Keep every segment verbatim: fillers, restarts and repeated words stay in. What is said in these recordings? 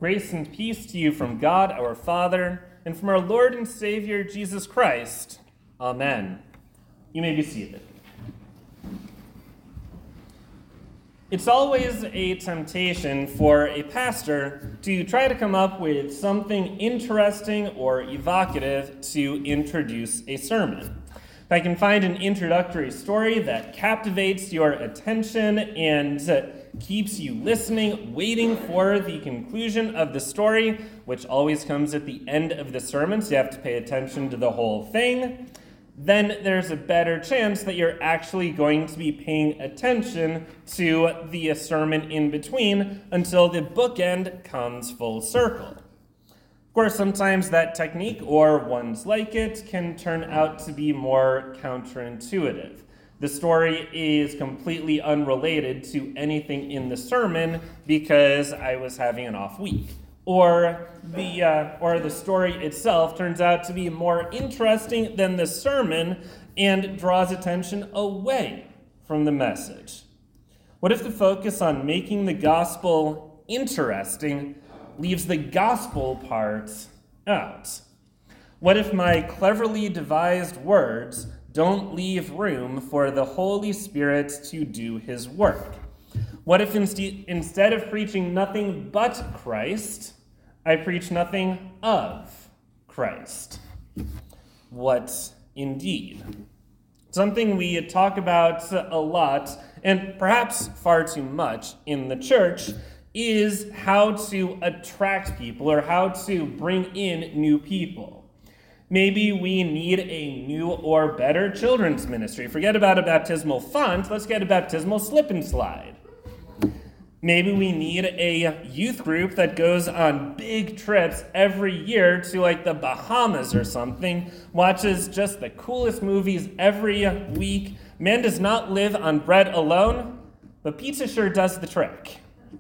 Grace and peace to you from God our Father and from our Lord and Savior Jesus Christ. Amen. You may be seated. It's always a temptation for a pastor to try to come up with something interesting or evocative to introduce a sermon. If I can find an introductory story that captivates your attention and keeps you listening, waiting for the conclusion of the story, which always comes at the end of the sermon, so you have to pay attention to the whole thing, then there's a better chance that you're actually going to be paying attention to the sermon in between until the bookend comes full circle. Of course, sometimes that technique, or ones like it, can turn out to be more counterintuitive. The story is completely unrelated to anything in the sermon because I was having an off week. Or the uh, or the story itself turns out to be more interesting than the sermon and draws attention away from the message. What if the focus on making the gospel interesting leaves the gospel part out? What if my cleverly devised words don't leave room for the Holy Spirit to do his work? What if inst- instead of preaching nothing but Christ, I preach nothing of Christ? What indeed? Something we talk about a lot, and perhaps far too much in the church, is how to attract people or how to bring in new people. Maybe we need a new or better children's ministry. Forget about a baptismal font, let's get a baptismal slip and slide. Maybe we need a youth group that goes on big trips every year to like the Bahamas or something, watches just the coolest movies every week. Man does not live on bread alone, but pizza sure does the trick.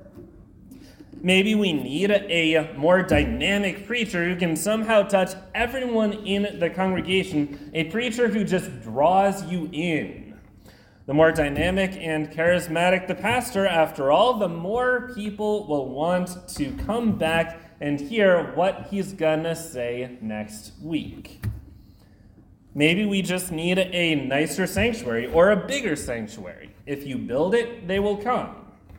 Maybe we need a more dynamic preacher who can somehow touch everyone in the congregation, a preacher who just draws you in. The more dynamic and charismatic the pastor, after all, the more people will want to come back and hear what he's gonna say next week. Maybe we just need a nicer sanctuary or a bigger sanctuary. If you build it, they will come.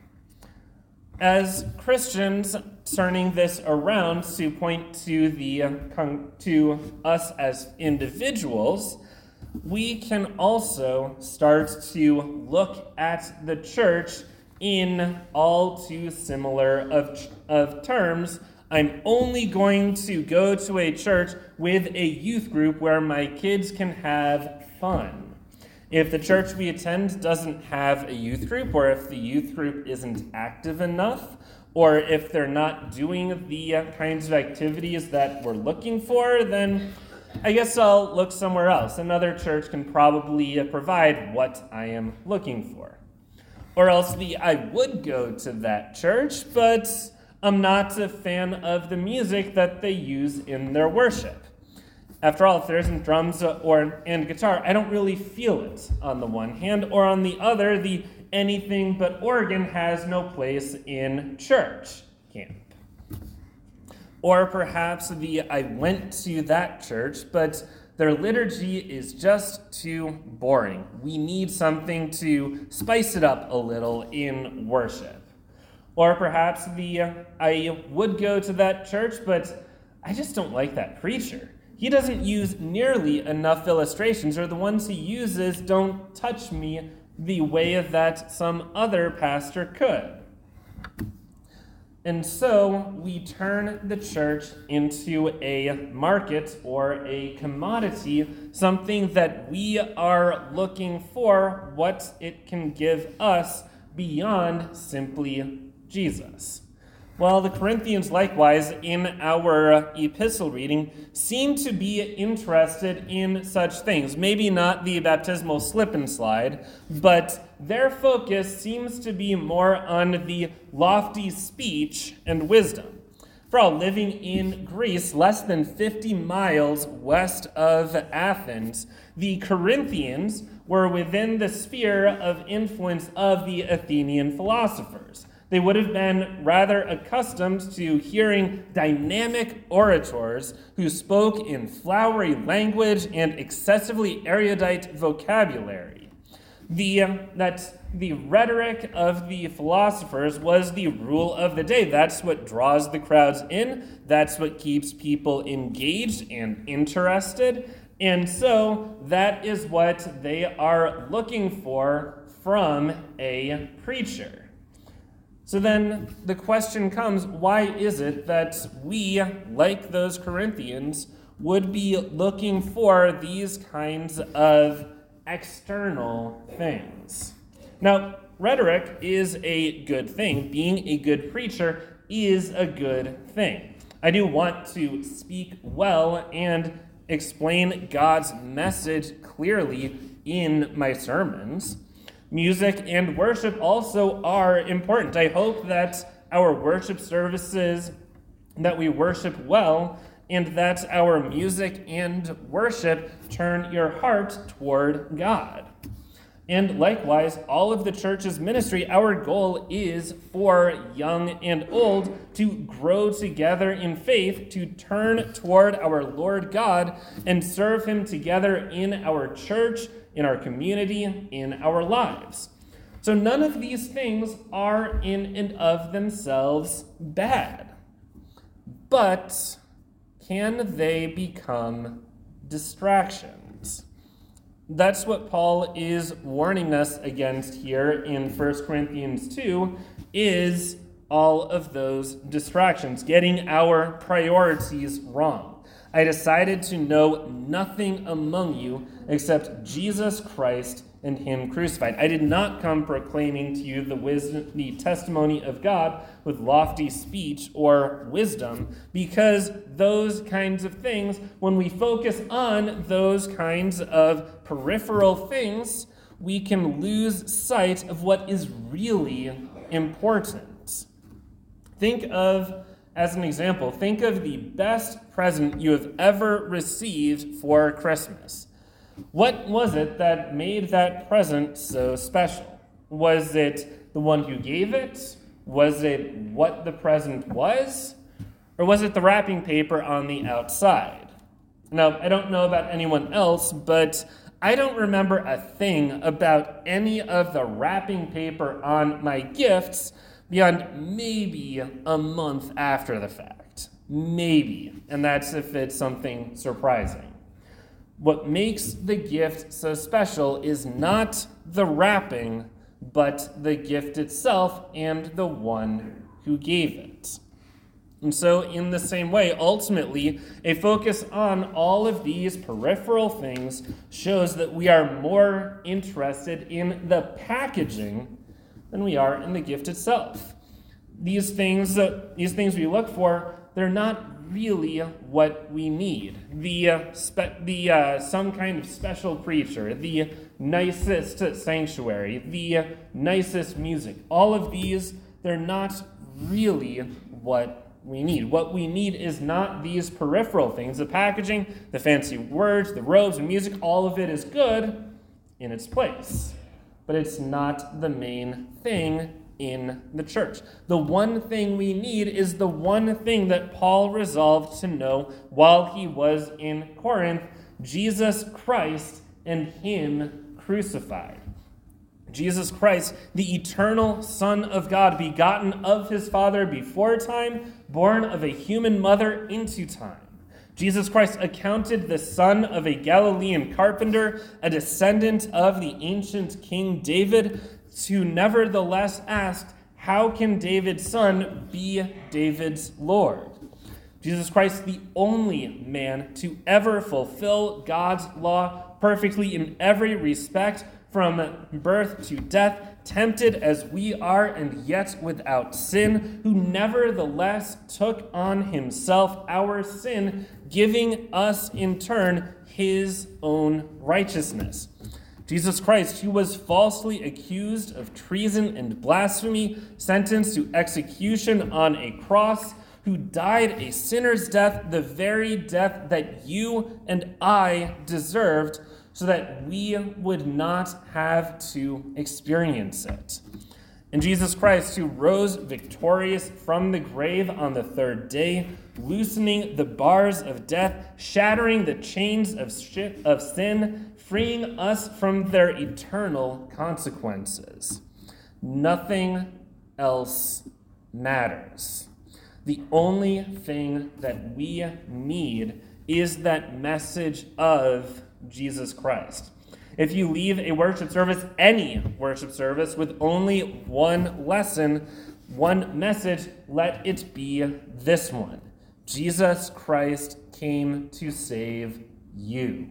As Christians, turning this around to point to the to us as individuals, we can also start to look at the church in all too similar of, of terms. I'm only going to go to a church with a youth group where my kids can have fun. If the church we attend doesn't have a youth group, or if the youth group isn't active enough, or if they're not doing the uh, kinds of activities that we're looking for, then I guess I'll look somewhere else. Another church can probably uh, provide what I am looking for. Or else the I would go to that church, but I'm not a fan of the music that they use in their worship. After all, if there isn't drums or and guitar, I don't really feel it on the one hand, or on the other, the anything but organ has no place in church camp. Or perhaps the I went to that church, but their liturgy is just too boring. We need something to spice it up a little in worship. Or perhaps the I would go to that church, but I just don't like that preacher. He doesn't use nearly enough illustrations, or the ones he uses don't touch me the way that some other pastor could. And so we turn the church into a market or a commodity, something that we are looking for, what it can give us beyond simply Jesus. Well, the Corinthians, likewise, in our epistle reading, seem to be interested in such things. Maybe not the baptismal slip and slide, but their focus seems to be more on the lofty speech and wisdom. For all, living in Greece, less than fifty miles west of Athens, the Corinthians were within the sphere of influence of the Athenian philosophers. They would have been rather accustomed to hearing dynamic orators who spoke in flowery language and excessively erudite vocabulary. The, uh, that the rhetoric of the philosophers was the rule of the day. That's what draws the crowds in. That's what keeps people engaged and interested. And so that is what they are looking for from a preacher. So then the question comes, why is it that we, like those Corinthians, would be looking for these kinds of external things? Now, rhetoric is a good thing. Being a good preacher is a good thing. I do want to speak well and explain God's message clearly in my sermons. Music and worship also are important. I hope that our worship services, that we worship well, and that our music and worship turn your heart toward God. And likewise, all of the church's ministry, our goal is for young and old to grow together in faith, to turn toward our Lord God and serve him together in our church, in our community, in our lives. So none of these things are in and of themselves bad. But can they become distractions? That's what Paul is warning us against here in First Corinthians two, is all of those distractions, getting our priorities wrong. I decided to know nothing among you except Jesus Christ and him crucified. I did not come proclaiming to you the wisdom, the testimony of God with lofty speech or wisdom, because those kinds of things, when we focus on those kinds of peripheral things, we can lose sight of what is really important. Think of, as an example, think of the best present you have ever received for Christmas. What was it that made that present so special? Was it the one who gave it? Was it what the present was? Or was it the wrapping paper on the outside? Now, I don't know about anyone else, but I don't remember a thing about any of the wrapping paper on my gifts beyond maybe a month after the fact. Maybe. And that's if it's something surprising. What makes the gift so special is not the wrapping, but the gift itself and the one who gave it. And so in the same way, ultimately, a focus on all of these peripheral things shows that we are more interested in the packaging than we are in the gift itself. These things, uh, these things we look for, they're not really what we need. The uh, spe- the uh, some kind of special preacher, the nicest sanctuary, the uh, nicest music. All of these, they're not really what we need. What we need is not these peripheral things. The packaging, the fancy words, the robes and music, all of it is good in its place. But it's not the main thing in the church. The one thing we need is the one thing that Paul resolved to know while he was in Corinth: Jesus Christ and him crucified. Jesus Christ, the eternal Son of God, begotten of his Father before time, born of a human mother into time. Jesus Christ, accounted the son of a Galilean carpenter, a descendant of the ancient King David, who nevertheless asked, how can David's son be David's Lord? Jesus Christ, the only man to ever fulfill God's law perfectly in every respect, from birth to death, tempted as we are and yet without sin, who nevertheless took on himself our sin, giving us in turn his own righteousness. Jesus Christ, who was falsely accused of treason and blasphemy, sentenced to execution on a cross, who died a sinner's death, the very death that you and I deserved, so that we would not have to experience it. And Jesus Christ, who rose victorious from the grave on the third day, loosening the bars of death, shattering the chains of, sh- of sin, freeing us from their eternal consequences. Nothing else matters. The only thing that we need is that message of Jesus Christ. If you leave a worship service, any worship service, with only one lesson, one message, let it be this one. Jesus Christ came to save you.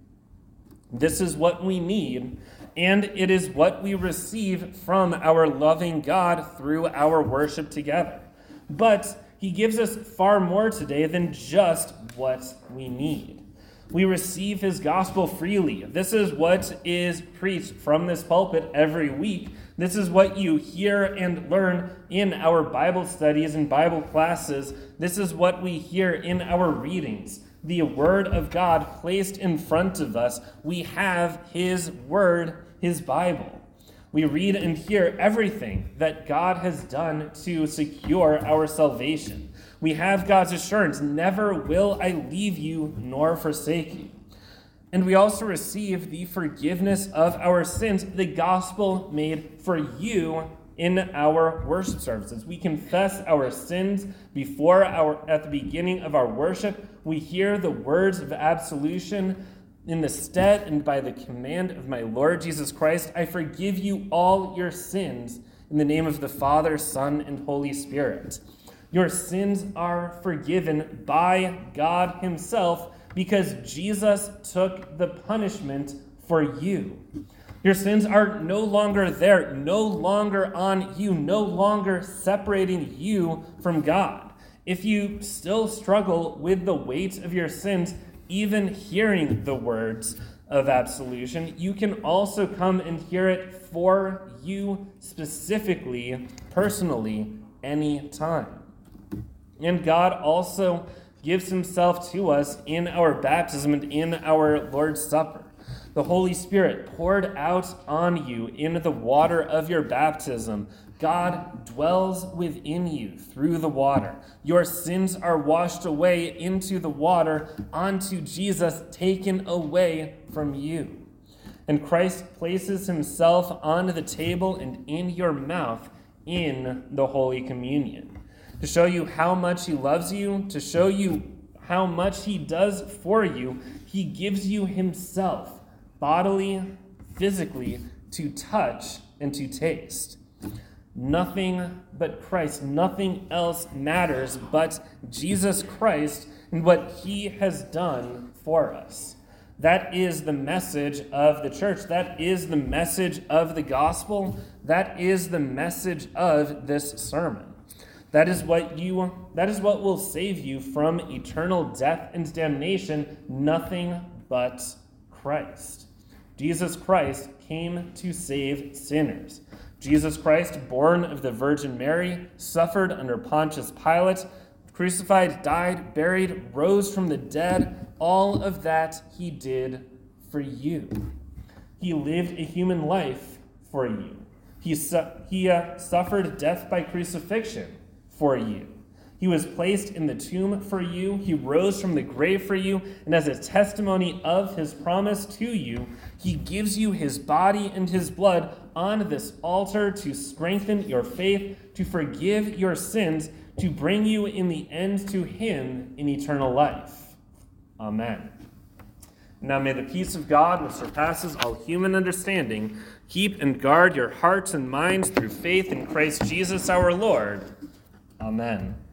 This is what we need, and it is what we receive from our loving God through our worship together. But he gives us far more today than just what we need. We receive his gospel freely. This is what is preached from this pulpit every week. This is what you hear and learn in our Bible studies and Bible classes. This is what we hear in our readings. The word of God placed in front of us. We have his word, his Bible. We read and hear everything that God has done to secure our salvation. We have God's assurance, never will I leave you nor forsake you. And we also receive the forgiveness of our sins, the gospel made for you in our worship services. We confess our sins before our at the beginning of our worship. We hear the words of absolution in the stead and by the command of my Lord Jesus Christ. I forgive you all your sins in the name of the Father, Son, and Holy Spirit. Your sins are forgiven by God himself because Jesus took the punishment for you. Your sins are no longer there, no longer on you, no longer separating you from God. If you still struggle with the weight of your sins, even hearing the words of absolution, you can also come and hear it for you specifically, personally, anytime. And God also gives himself to us in our baptism and in our Lord's Supper. The Holy Spirit poured out on you in the water of your baptism. God dwells within you through the water. Your sins are washed away into the water, onto Jesus, taken away from you. And Christ places himself on the table and in your mouth in the Holy Communion, to show you how much he loves you, to show you how much he does for you. He gives you himself, bodily, physically, to touch and to taste. Nothing but Christ, nothing else matters but Jesus Christ and what he has done for us. That is the message of the church. That is the message of the gospel. That is the message of this sermon. That is what you that is what will save you from eternal death and damnation, nothing but Christ. Jesus Christ came to save sinners. Jesus Christ, born of the Virgin Mary, suffered under Pontius Pilate, crucified, died, buried, rose from the dead. All of that he did for you. He lived a human life for you. He, su- he uh, suffered death by crucifixion for you. He was placed in the tomb for you. He rose from the grave for you. And as a testimony of his promise to you, he gives you his body and his blood on this altar to strengthen your faith, to forgive your sins, to bring you in the end to him in eternal life. Amen. Now may the peace of God, which surpasses all human understanding, keep and guard your hearts and minds through faith in Christ Jesus our Lord. Amen.